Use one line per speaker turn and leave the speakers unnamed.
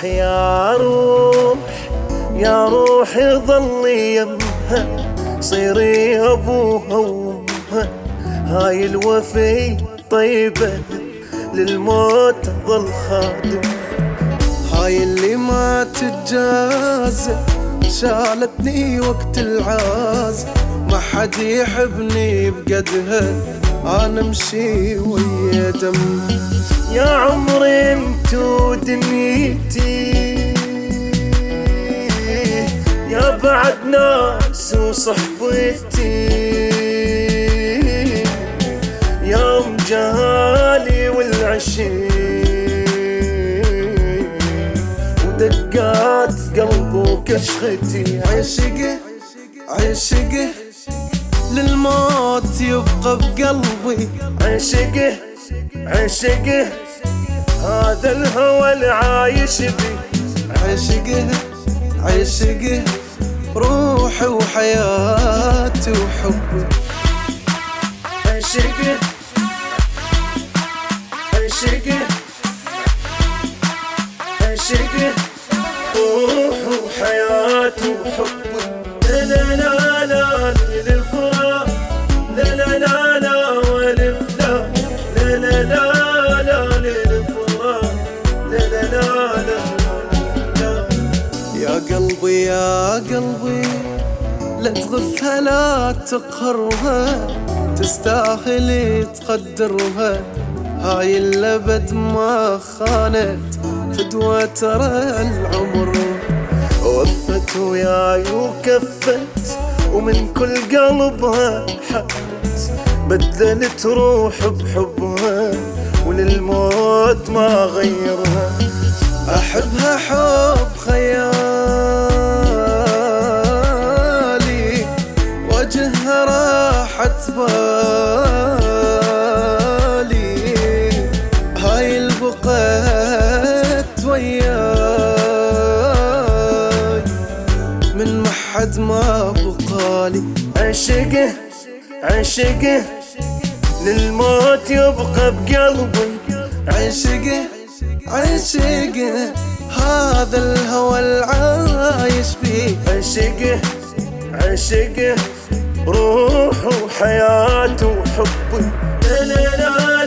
روح يا روح يا روحي ظلي يمها، صيري ابوها وامها، هاي الوفي طيبة للموت ظل خادم،
هاي اللي ما تتجازى شالتني وقت العاز، ما حد يحبني بقدها انا امشي ويا دم.
يا عمري انتو دنيتي يا بعد ناس وصحبتي، يوم جهالي والعشيق ودقات قلب وكشختي،
عشقه عشقه للموت يبقى بقلبي،
عشقه عشقه هذا الهوى العايش بي،
عشقه عشقه روحي وحياتي وحبي،
عشقه عشقه عشقه روح وحياته وحبه، لا لا لا لا للفراق، لا لا لا لا والفراق، لا لا لا لا للفراق، لا لا لا لا والفراق.
يا قلبي يا قلبي لا تغفها لا تقهرها، تستاهل تقدرها، هاي اللبد ما خانت فدوة ترى العمر،
وفت وياي وكفت ومن كل قلبها حبت، بدلت روح بحبها وللموت ما غيرها،
أحبها حب خيالي وجهها راحت بالي، هاي البقيت وياي من محد ما بقالي،
عشقه عشقه للموت يبقى بقلبي،
عشقه عشقه هذا الهوى العايش بيه،
عشقه عشقه روح وحياته وحبي، لا لا لا